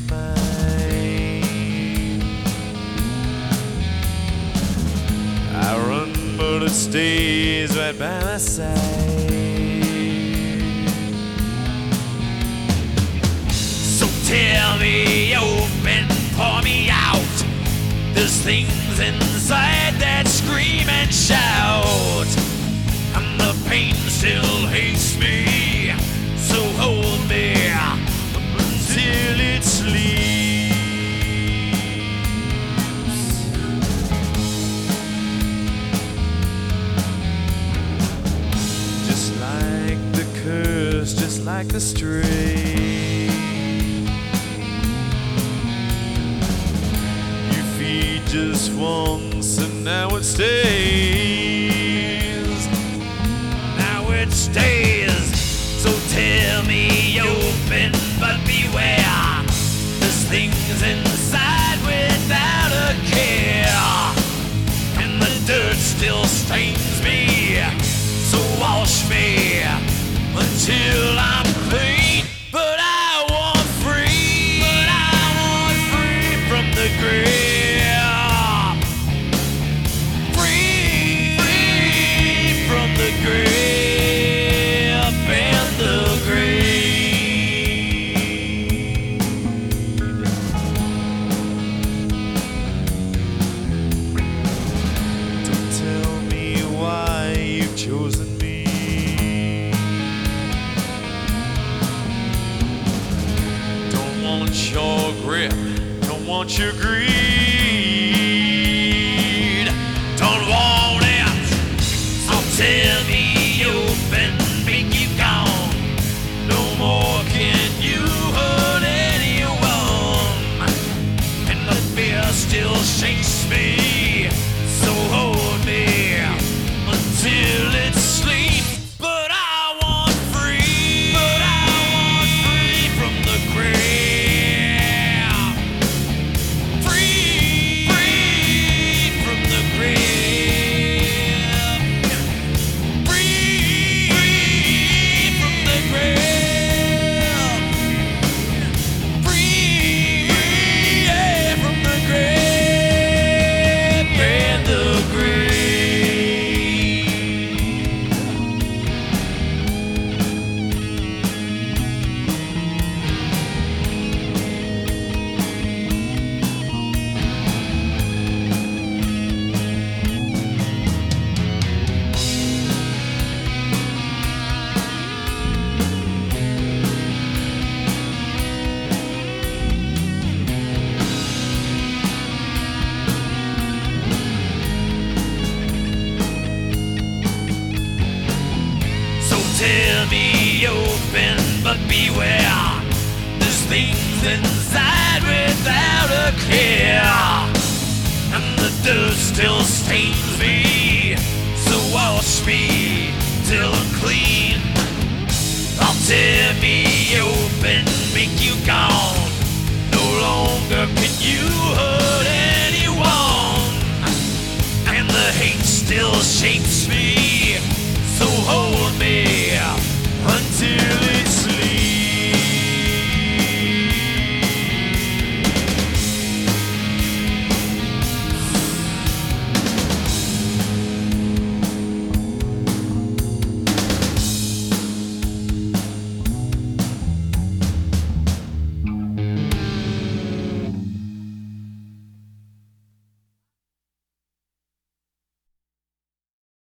mind. I run, but it stays right by my side. So tell me open, pour me out. There's things inside that scream and shout, and the pain still hates me. So hold me until it sleeps. Just like the curse, just like the stray. Just once and now it stays. Now it stays. So tell me open, but beware. There's things inside without a care, and the dirt still stains me. So wash me until I'm clean. But I want free. But I want free from the grave. The grave and the grave. Don't tell me why you've chosen me. Don't want your grip, don't want your greed. Don't want it. Tell me open, make you gone. No more can you hurt anyone, and the fear still shakes me. So hold me until it's sleep. But I want free. But I want free from the grave. Free, free from the grave. Tell me open, but beware. There's things inside without a care, and the dirt still stains me. So wash me till I'm clean. I'll tear me open, make you gone. No longer can you hurt anyone, and the hate still shapes